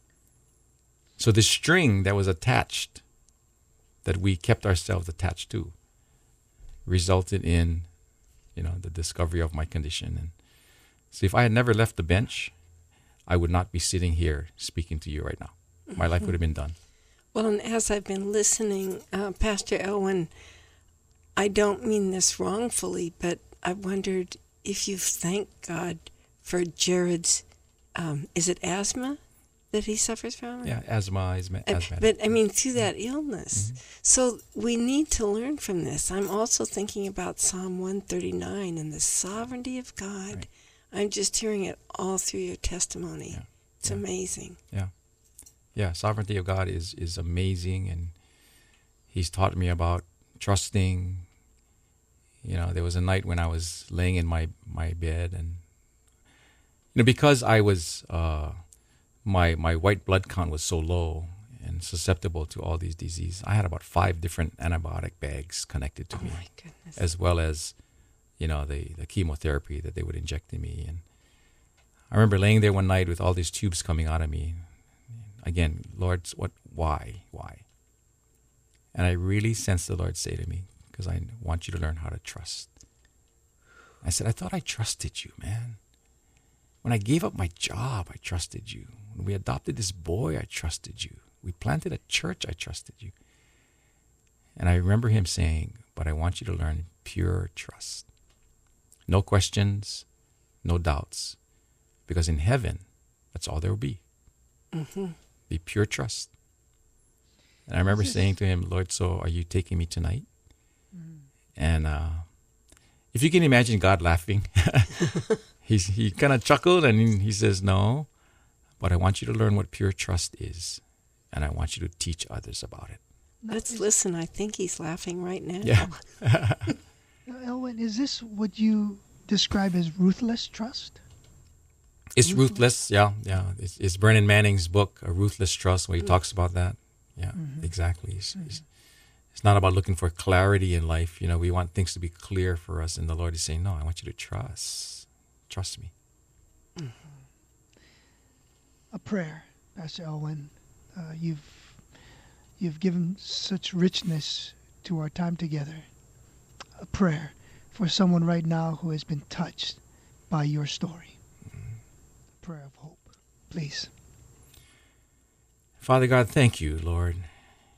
So the string that was attached, that we kept ourselves attached to, resulted in, the discovery of my condition. And so if I had never left the bench, I would not be sitting here speaking to you right now. My life would have been done. Well, and as I've been listening, Pastor Elwin, I don't mean this wrongfully, but I wondered if you thank God for Jared's, is it asthma that he suffers from? Yeah, asthma. But I mean, through that illness. Mm-hmm. So we need to learn from this. I'm also thinking about Psalm 139 and the sovereignty of God. Right. I'm just hearing it all through your testimony. Yeah. It's amazing. Yeah, sovereignty of God is amazing, and He's taught me about trusting. There was a night when I was laying in my bed, and because I was my white blood count was so low, and and susceptible to all these diseases. I had about 5 different antibiotic bags connected to me, my goodness. as well as, the chemotherapy that they would inject in me. And I remember laying there one night with all these tubes coming out of me. Again, Lord, why? And I really sensed the Lord say to me, because I want you to learn how to trust. I said, I thought I trusted you, man. When I gave up my job, I trusted you. When we adopted this boy, I trusted you. We planted a church, I trusted you. And I remember him saying, but I want you to learn pure trust. No questions, no doubts. Because in heaven, that's all there will be. Mm-hmm. Be pure trust. And I remember saying to him, Lord, so are you taking me tonight? And if you can imagine God laughing, he kind of chuckled and he says, no, but I want you to learn what pure trust is. And I want you to teach others about it. Let's listen. I think he's laughing right now. Yeah. Elwyn, is this what you describe as ruthless trust? It's ruthless, yeah. It's Brennan Manning's book, A Ruthless Trust, where he talks about that. Yeah, exactly. It's not about looking for clarity in life. We want things to be clear for us, and the Lord is saying, no, I want you to trust. Trust me. A prayer, Pastor Elwyn. You've given such richness to our time together. A prayer for someone right now who has been touched by your story. Prayer of hope, please. Father God, thank you, Lord. I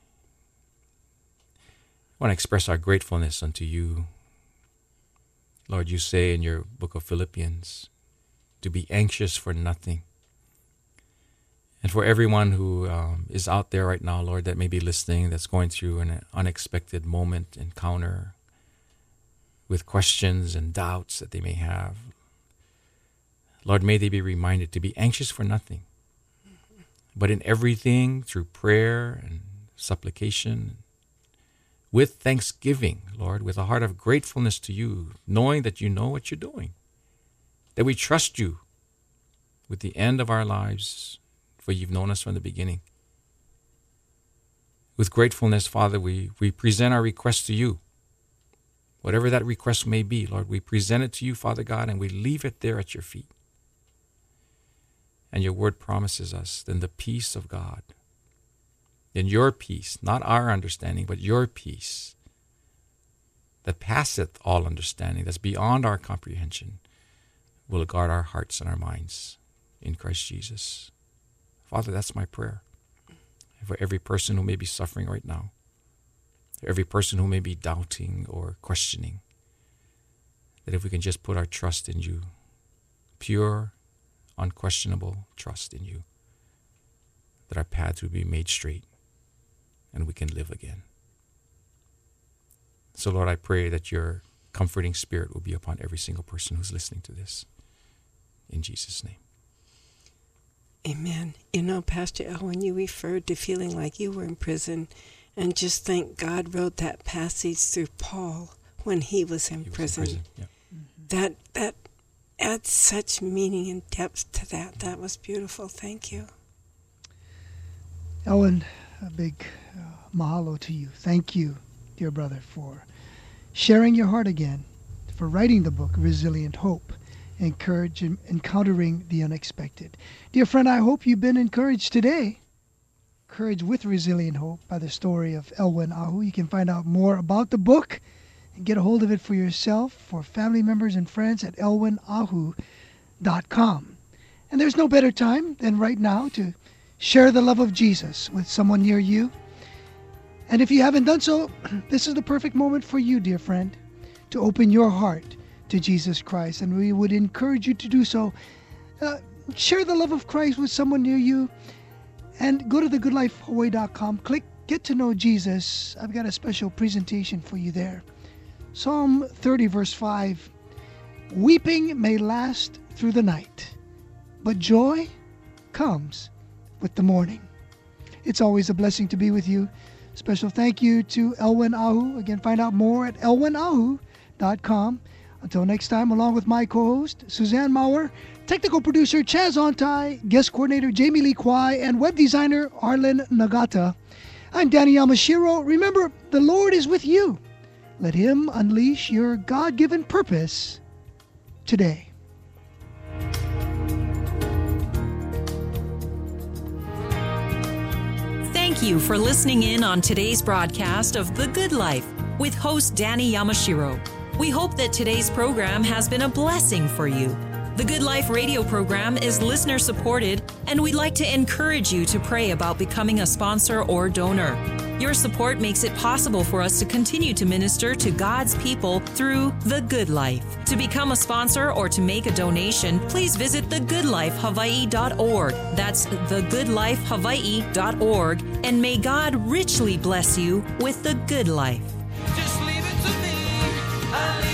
want to express our gratefulness unto you. Lord, you say in your book of Philippians to be anxious for nothing. And for everyone who is out there right now, Lord, that may be listening, that's going through an unexpected moment, encounter with questions and doubts that they may have, Lord, may they be reminded to be anxious for nothing, but in everything through prayer and supplication, with thanksgiving, Lord, with a heart of gratefulness to you, knowing that you know what you're doing, that we trust you with the end of our lives, for you've known us from the beginning. With gratefulness, Father, we present our request to you. Whatever that request may be, Lord, we present it to you, Father God, and we leave it there at your feet. And your word promises us then the peace of God, then your peace, not our understanding, but your peace that passeth all understanding, that's beyond our comprehension, will guard our hearts and our minds in Christ Jesus. Father, that's my prayer. And for every person who may be suffering right now, for every person who may be doubting or questioning, that if we can just put our trust in you, pure, unquestionable trust in you, that our paths will be made straight and we can live again. So, Lord, I pray that your comforting spirit will be upon every single person who's listening to this. In Jesus' name. Amen. Pastor Elwyn, you referred to feeling like you were in prison, and just think God wrote that passage through Paul when he was in prison. Yeah. That adds such meaning and depth to that. That was beautiful. Thank you. Elwyn, a big mahalo to you. Thank you, dear brother, for sharing your heart again, for writing the book, Resilient Hope, Encountering the Unexpected. Dear friend, I hope you've been encouraged today. Encouraged with Resilient Hope by the story of Elwyn Ahu. You can find out more about the book and get a hold of it for yourself, for family members and friends at elwynahu.com. And there's no better time than right now to share the love of Jesus with someone near you. And if you haven't done so, this is the perfect moment for you, dear friend, to open your heart to Jesus Christ. And we would encourage you to do so. Share the love of Christ with someone near you. And go to thegoodlifehawaii.com. Click Get to Know Jesus. I've got a special presentation for you there. Psalm 30, verse 5. Weeping may last through the night, but joy comes with the morning. It's always a blessing to be with you. Special thank you to Elwyn Ahu. Again, find out more at elwynahu.com. Until next time, along with my co-host, Suzanne Maurer, technical producer Chaz Ontai, guest coordinator Jamie Lee Kwai, and web designer Arlen Nagata, I'm Danny Yamashiro. Remember, the Lord is with you. Let Him unleash your God-given purpose today. Thank you for listening in on today's broadcast of The Good Life with host Danny Yamashiro. We hope that today's program has been a blessing for you. The Good Life radio program is listener supported, and we'd like to encourage you to pray about becoming a sponsor or donor. Your support makes it possible for us to continue to minister to God's people through The Good Life. To become a sponsor or to make a donation, please visit thegoodlifehawaii.org. That's thegoodlifehawaii.org. And may God richly bless you with the good life. Just leave it to me.